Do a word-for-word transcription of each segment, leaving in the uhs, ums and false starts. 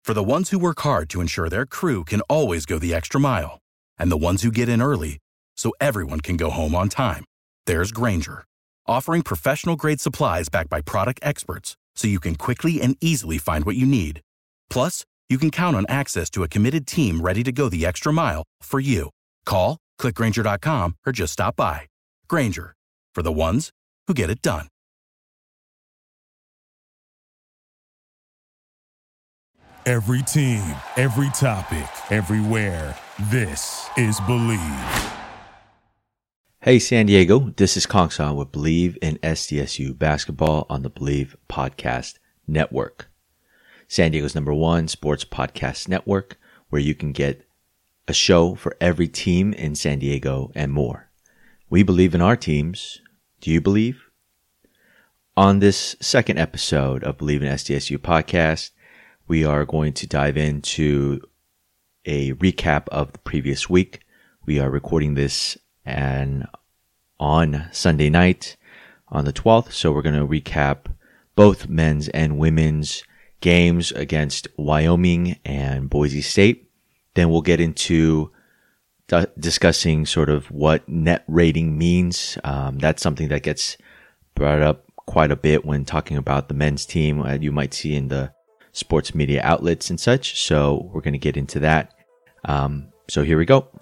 For the ones who work hard to ensure their crew can always go the extra mile, and the ones who get in early so everyone can go home on time, there's Grainger, offering professional-grade supplies backed by product experts so you can quickly and easily find what you need. Plus, you can count on access to a committed team ready to go the extra mile for you. Call, click Grainger dot com, or just stop by. Grainger, for the ones who get it done. Every team, every topic, everywhere. This is Believe. Hey San Diego, this is Kongsan with Believe in S D S U Basketball on the Believe Podcast Network. San Diego's number one sports podcast network, where you can get a show for every team in San Diego and more. We believe in our teams. Do you believe? On this second episode of Believe in S D S U Podcast, we are going to dive into a recap of the previous week. We are recording this and on Sunday night on the twelfth. So we're going to recap both men's and women's games against Wyoming and Boise State. Then we'll get into d- discussing sort of what net rating means. Um, that's something that gets brought up quite a bit when talking about the men's team, uh, you might see in the sports media outlets and such. So we're going to get into that. Um, so here we go.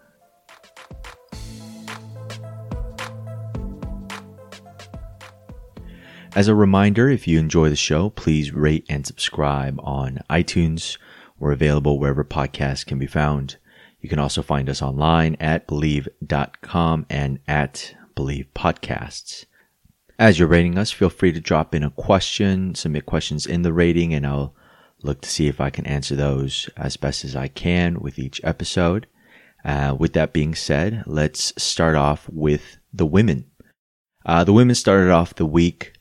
As a reminder, if you enjoy the show, please rate and subscribe on iTunes. We're available wherever podcasts can be found. You can also find us online at believe dot com and at Believe Podcasts. As you're rating us, feel free to drop in a question, submit questions in the rating, and I'll look to see if I can answer those as best as I can with each episode. Uh, with that being said, let's start off with the women. Uh, the women started off the week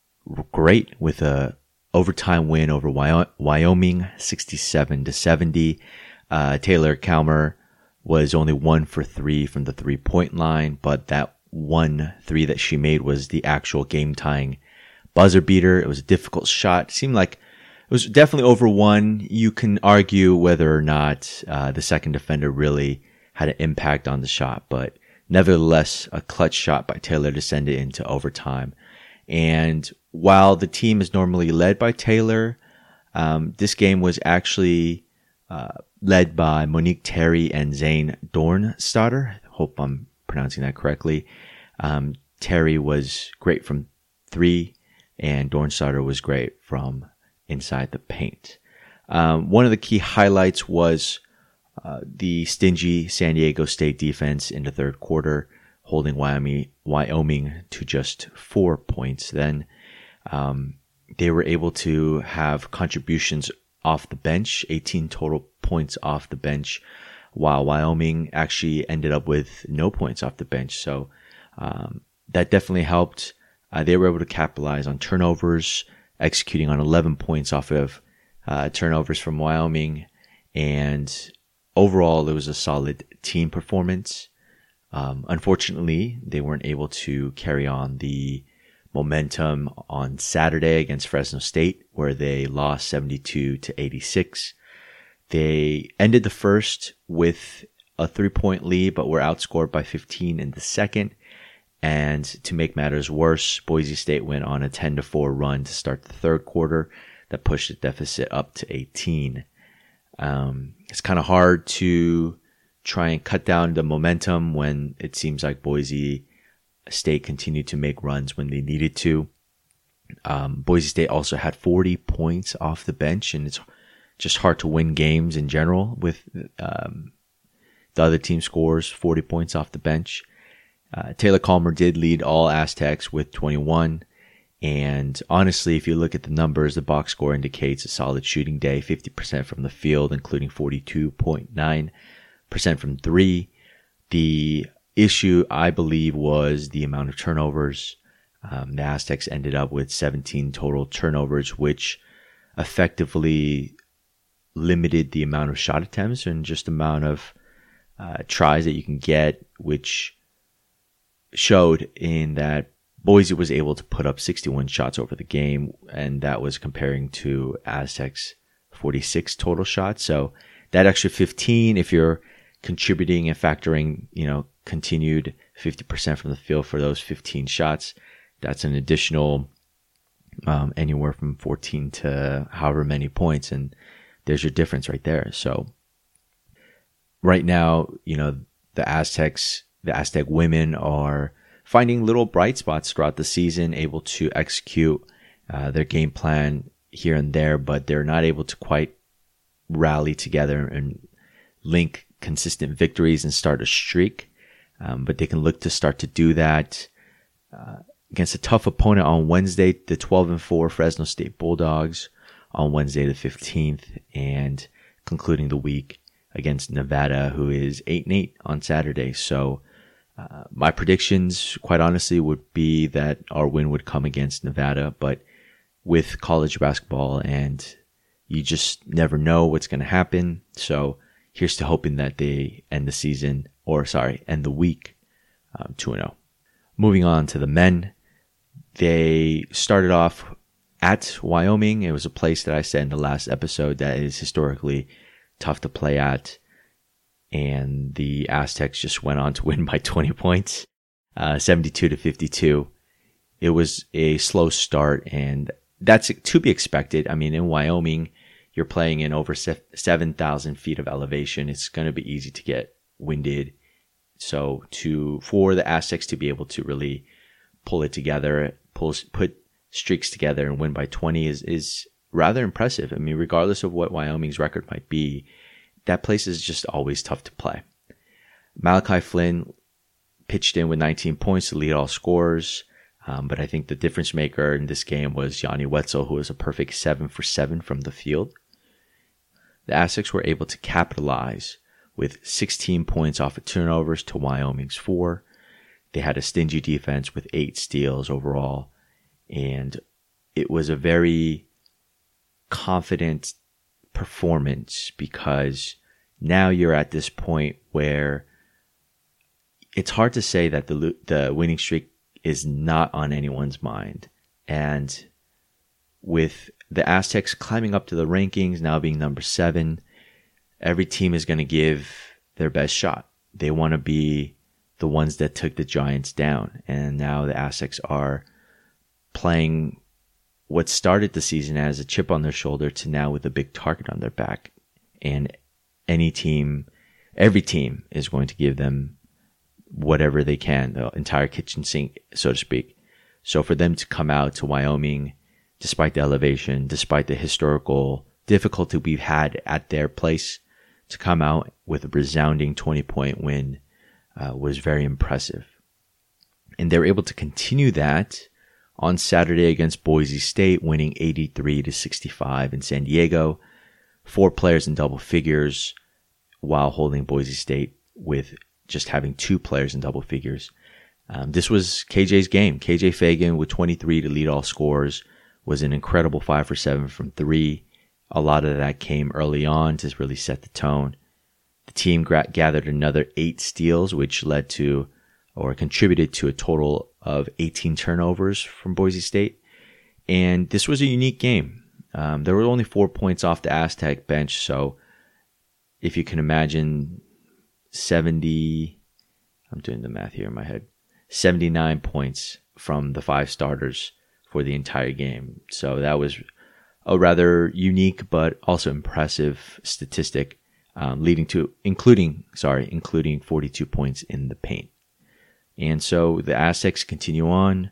great with a overtime win over Wyoming, sixty-seven to seventy. Uh, Taylor Kalmer was only one for three from the three-point line, but that one three that she made was the actual game-tying buzzer beater. It was a difficult shot. It seemed like it was definitely over one. You can argue whether or not uh, the second defender really had an impact on the shot, but nevertheless, a clutch shot by Taylor to send it into overtime. And while the team is normally led by Taylor, um, this game was actually uh, led by Monique Terry and Zane Dornstadter. Hope I'm pronouncing that correctly. Um, Terry was great from three, and Dornstadter was great from inside the paint. Um, one of the key highlights was uh, the stingy San Diego State defense in the third quarter, holding Wyoming, Wyoming to just four points. Then um, they were able to have contributions off the bench, eighteen total points off the bench, while Wyoming actually ended up with no points off the bench. So um, that definitely helped. Uh, they were able to capitalize on turnovers, executing on eleven points off of uh, turnovers from Wyoming. And overall, it was a solid team performance. Um, unfortunately, they weren't able to carry on the momentum on Saturday against Fresno State, where they lost seventy-two to eighty-six. They ended the first with a three-point lead, but were outscored by fifteen in the second. And to make matters worse, Boise State went on a ten to four run to start the third quarter that pushed the deficit up to eighteen. Um, it's kind of hard to try and cut down the momentum when it seems like Boise State continued to make runs when they needed to. Um, Boise State also had forty points off the bench, and it's just hard to win games in general with um, the other team scores forty points off the bench. Uh, Taylor Kalmer did lead all Aztecs with twenty-one. And honestly, if you look at the numbers, the box score indicates a solid shooting day, fifty percent from the field, including forty-two point nine percent from three. The issue, I believe, was the amount of turnovers. Um, the Aztecs ended up with seventeen total turnovers, which effectively limited the amount of shot attempts and just amount of uh, tries that you can get, which showed in that Boise was able to put up sixty-one shots over the game, and that was comparing to Aztecs' forty-six total shots. So that extra fifteen, if you're contributing and factoring, you know, continued fifty percent from the field for those fifteen shots, that's an additional um, anywhere from fourteen to however many points. And there's your difference right there. So right now, you know, the Aztecs, the Aztec women are finding little bright spots throughout the season, able to execute uh, their game plan here and there, but they're not able to quite rally together and link consistent victories and start a streak. Um, but they can look to start to do that uh, against a tough opponent on Wednesday, the twelve and four Fresno State Bulldogs on Wednesday the fifteenth, and concluding the week against Nevada, who is eight and eight on Saturday. So uh, my predictions, quite honestly, would be that our win would come against Nevada, but with college basketball, and you just never know what's going to happen. So here's to hoping that they end the season, or sorry, end the week um, two and oh. Moving on to the men, they started off at Wyoming. It was a place that I said in the last episode that is historically tough to play at, and the Aztecs just went on to win by twenty points, uh, seventy-two to fifty-two. It was a slow start, and that's to be expected. I mean, in Wyoming, you're playing in over seven thousand feet of elevation. It's going to be easy to get winded. So to for the Aztecs to be able to really pull it together, pull put streaks together and win by twenty is is rather impressive. I mean, regardless of what Wyoming's record might be, that place is just always tough to play. Malachi Flynn pitched in with nineteen points to lead all scorers. Um, but I think the difference maker in this game was Yanni Wetzel, who was a perfect seven for seven from the field. The Aztecs were able to capitalize with sixteen points off of turnovers to Wyoming's four. They had a stingy defense with eight steals overall. And it was a very confident performance, because now you're at this point where it's hard to say that the the winning streak is not on anyone's mind. And with the Aztecs climbing up to the rankings, now being number seven, every team is going to give their best shot. They want to be the ones that took the Giants down. And now the Aztecs are playing what started the season as a chip on their shoulder to now with a big target on their back. And any team, every team is going to give them whatever they can, the entire kitchen sink, so to speak. So for them to come out to Wyoming, despite the elevation, despite the historical difficulty we've had at their place, to come out with a resounding twenty-point win uh, was very impressive. And they were able to continue that on Saturday against Boise State, winning eighty-three to sixty-five in San Diego. Four players in double figures, while holding Boise State with just having two players in double figures. Um, this was K J's game. K J Fagan with twenty-three to lead all scorers was an incredible five for seven from three. A lot of that came early on to really set the tone. The team gra- gathered another eight steals, which led to or contributed to a total of eighteen turnovers from Boise State. And this was a unique game. Um, there were only four points off the Aztec bench, so if you can imagine seventy, I'm doing the math here in my head, seventy-nine points from the five starters for the entire game. So that was a rather unique but also impressive statistic, um, leading to, including, sorry, including forty-two points in the paint. And so the Aztecs continue on.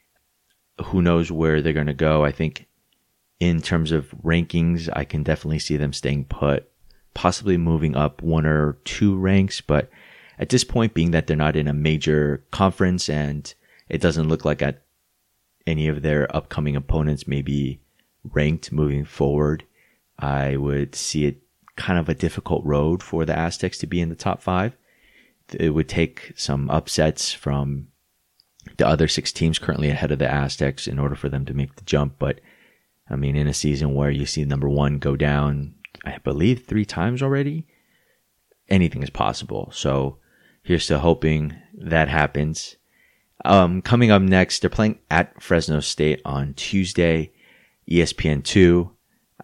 Who knows where they're going to go? I think in terms of rankings, I can definitely see them staying put, possibly moving up one or two ranks. But at this point, being that they're not in a major conference and it doesn't look like at any of their upcoming opponents may be ranked moving forward, I would see it kind of a difficult road for the Aztecs to be in the top five. It would take some upsets from the other six teams currently ahead of the Aztecs in order for them to make the jump. But I mean, in a season where you see number one go down, I believe three times already, anything is possible. So here's to hoping that happens. Um, coming up next, they're playing at Fresno State on Tuesday, E S P N two.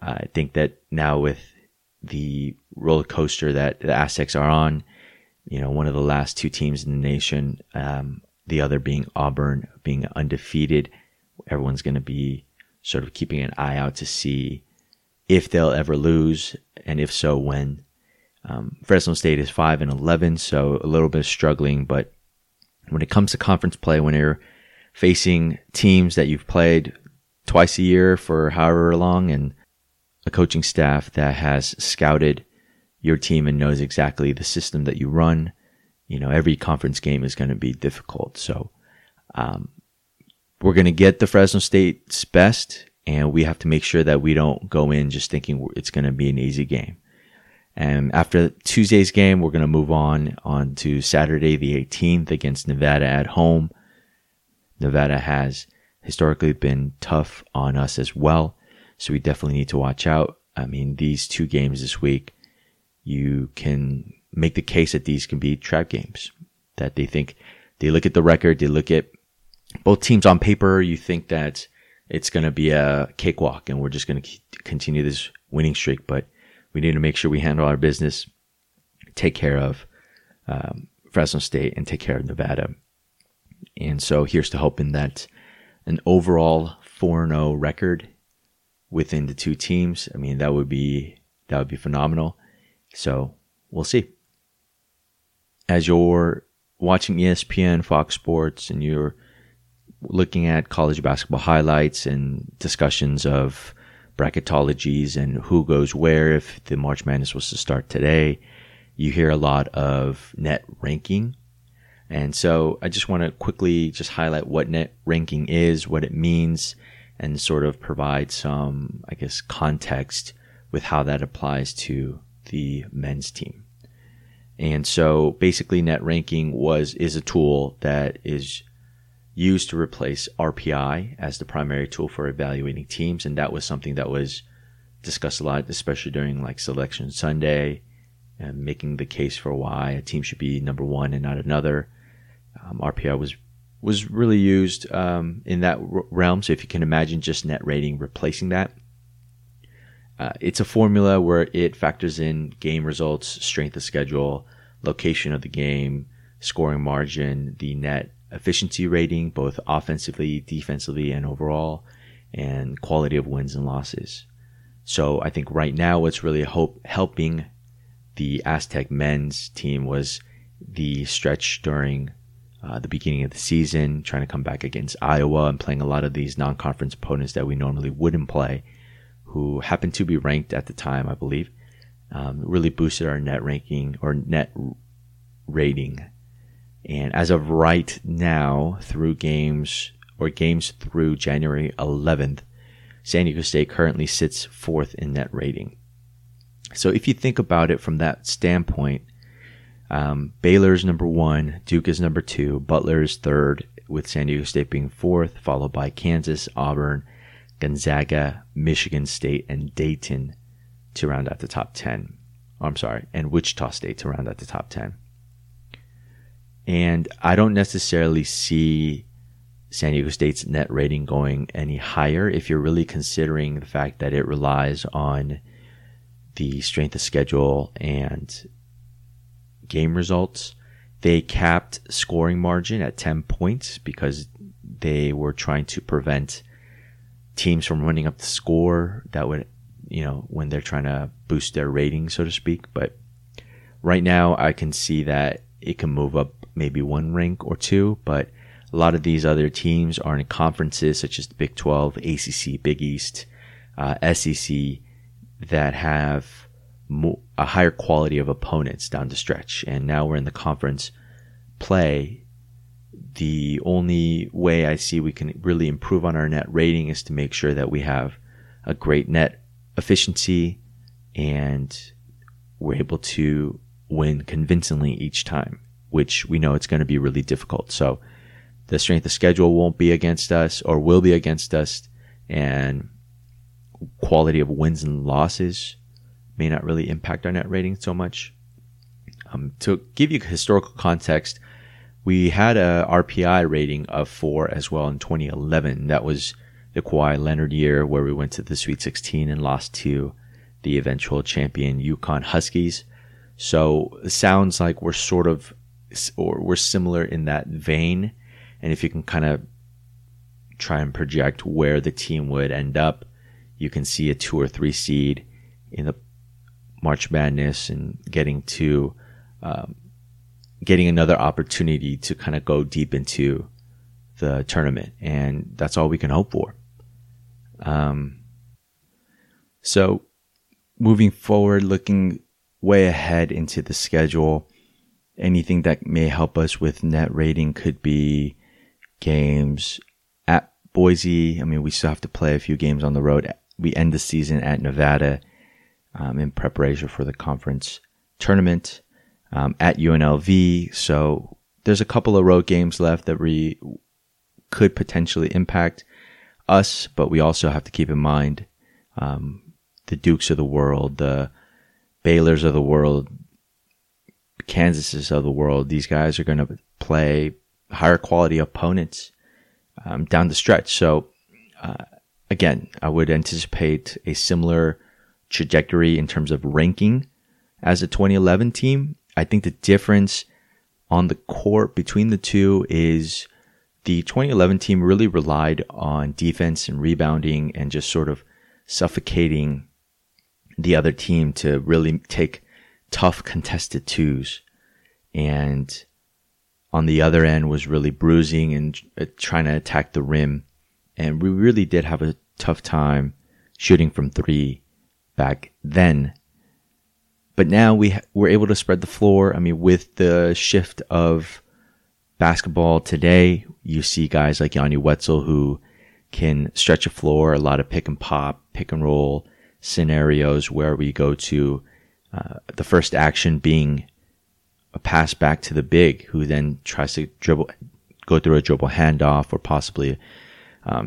I think that now with the roller coaster that the Aztecs are on, you know, one of the last two teams in the nation, um, the other being Auburn, being undefeated, everyone's going to be sort of keeping an eye out to see if they'll ever lose, and if so, when. Um, Fresno State is five and eleven, so a little bit struggling, but when it comes to conference play, when you're facing teams that you've played twice a year for however long, and a coaching staff that has scouted your team and knows exactly the system that you run, you know, every conference game is going to be difficult. So, um, we're going to get the Fresno State's best, and we have to make sure that we don't go in just thinking it's going to be an easy game. And after Tuesday's game, we're going to move on, on to Saturday the eighteenth against Nevada at home. Nevada has historically been tough on us as well, so we definitely need to watch out. I mean, these two games this week, you can make the case that these can be trap games, that they think, they look at the record, they look at both teams on paper, you think that it's going to be a cakewalk and we're just going to continue this winning streak, but we need to make sure we handle our business, take care of um, Fresno State, and take care of Nevada. And so here's to hoping that an overall four and oh record within the two teams, I mean, that would be that would be phenomenal. So we'll see. As you're watching E S P N, Fox Sports, and you're looking at college basketball highlights and discussions of bracketologies and who goes where, if the March Madness was to start today, you hear a lot of net ranking. And so I just want to quickly just highlight what net ranking is, what it means, and sort of provide some, I guess, context with how that applies to the men's team. And so basically net ranking was is a tool that is used to replace R P I as the primary tool for evaluating teams. And that was something that was discussed a lot, especially during like Selection Sunday, and making the case for why a team should be number one and not another. Um, R P I was was really used um, in that r- realm. So if you can imagine just net rating replacing that, uh, it's a formula where it factors in game results, strength of schedule, location of the game, scoring margin, the net efficiency rating, both offensively, defensively, and overall, and quality of wins and losses. So I think right now what's really hope helping the Aztec men's team was the stretch during uh, the beginning of the season, trying to come back against Iowa and playing a lot of these non-conference opponents that we normally wouldn't play, who happened to be ranked at the time, I believe. Um, really boosted our net ranking or net rating. And as of right now, through games or games through January eleventh, San Diego State currently sits fourth in net rating. So if you think about it from that standpoint, um, Baylor's number one, Duke is number two, Butler is third, with San Diego State being fourth, followed by Kansas, Auburn, Gonzaga, Michigan State, and Dayton to round out the top ten. Oh, I'm sorry, and Wichita State to round out the top ten. And I don't necessarily see San Diego State's net rating going any higher if you're really considering the fact that it relies on the strength of schedule and game results. They capped scoring margin at ten points because they were trying to prevent teams from running up the score that would, you know, when they're trying to boost their rating, so to speak. But right now I can see that it can move up maybe one rank or two, but a lot of these other teams are in conferences such as the Big twelve, A C C, Big East, uh, S E C, that have mo- a higher quality of opponents down the stretch. And now we're in the conference play. The only way I see we can really improve on our net rating is to make sure that we have a great net efficiency and we're able to win convincingly each time, which we know it's going to be really difficult. So the strength of schedule won't be against us or will be against us, and quality of wins and losses may not really impact our net rating so much. Um, to give you historical context, we had a R P I rating of four as well in twenty eleven. That was the Kawhi Leonard year where we went to the Sweet sixteen and lost to the eventual champion UConn Huskies. So it sounds like we're sort of, or we're similar in that vein. And if you can kind of try and project where the team would end up, you can see a two or three seed in the March Madness and getting to, um, getting another opportunity to kind of go deep into the tournament. And that's all we can hope for. Um, so moving forward, looking way ahead into the schedule, anything that may help us with net rating could be games at Boise. I mean, we still have to play a few games on the road. We end the season at Nevada um, in preparation for the conference tournament um, at U N L V. So there's a couple of road games left that we could potentially impact us, but we also have to keep in mind um, the Dukes of the world, the Baylors of the world, Kansases of the world. These guys are going to play higher quality opponents um, down the stretch. So uh, again, I would anticipate a similar trajectory in terms of ranking as a twenty eleven team. I think the difference on the court between the two is the twenty eleven team really relied on defense and rebounding and just sort of suffocating the other team to really take tough contested twos. And on the other end was really bruising and trying to attack the rim. And we really did have a tough time shooting from three back then. But now we were able to spread the floor. I mean, with the shift of basketball today, you see guys like Yanni Wetzell who can stretch a floor, a lot of pick and pop, pick and roll scenarios where we go to uh, the first action being a pass back to the big, who then tries to dribble, go through a dribble handoff, or possibly um,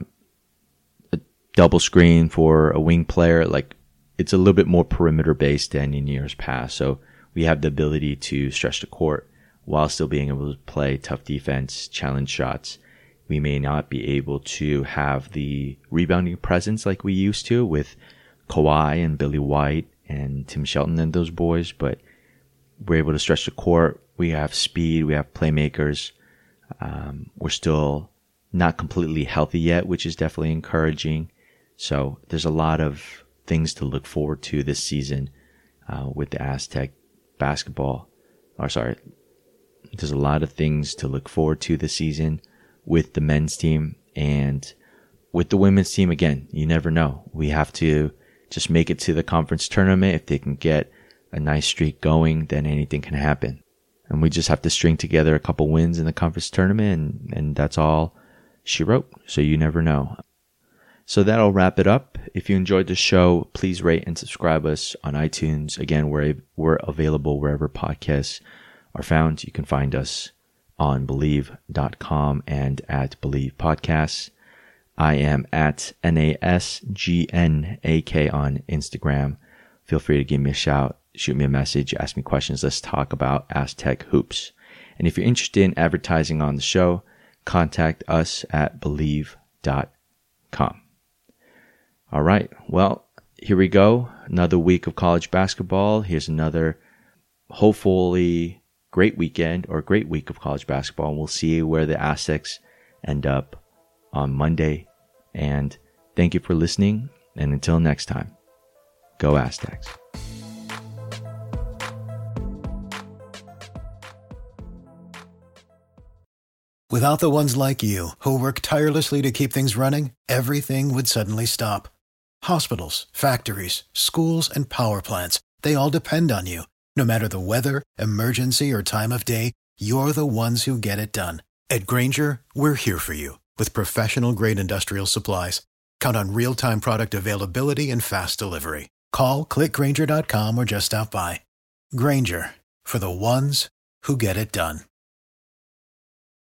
a double screen for a wing player. Like, it's a little bit more perimeter based than in years past. So we have the ability to stretch the court while still being able to play tough defense, challenge shots. We may not be able to have the rebounding presence like we used to with Kawhi and Billy White and Tim Shelton and those boys, but we're able to stretch the court. We have speed. We have playmakers. Um, we're still not completely healthy yet, which is definitely encouraging. So there's a lot of things to look forward to this season uh, with the Aztec basketball. Or sorry, there's a lot of things to look forward to this season with the men's team. And with the women's team, again, you never know. We have to just make it to the conference tournament. If they can get a nice streak going, then anything can happen. And we just have to string together a couple wins in the conference tournament, and, and that's all she wrote. So you never know. So that'll wrap it up. If you enjoyed the show, please rate and subscribe us on iTunes. Again, we're, we're available wherever podcasts are found. You can find us on Believe dot com and at Believe Podcasts. I am at N A S G N A K on Instagram. Feel free to give me a shout, shoot me a message, ask me questions. Let's talk about Aztec hoops. And if you're interested in advertising on the show, contact us at Believe dot com. All right. Well, here we go. Another week of college basketball. Here's another hopefully great weekend or great week of college basketball. And we'll see where the Aztecs end up on Monday. And thank you for listening. And until next time, go Aztecs. Without the ones like you, who work tirelessly to keep things running, everything would suddenly stop. Hospitals, factories, schools, and power plants, they all depend on you. No matter the weather, emergency, or time of day, you're the ones who get it done. At Grainger, we're here for you with professional-grade industrial supplies. Count on real-time product availability and fast delivery. Call, click Grainger dot com, or just stop by. Grainger, for the ones who get it done.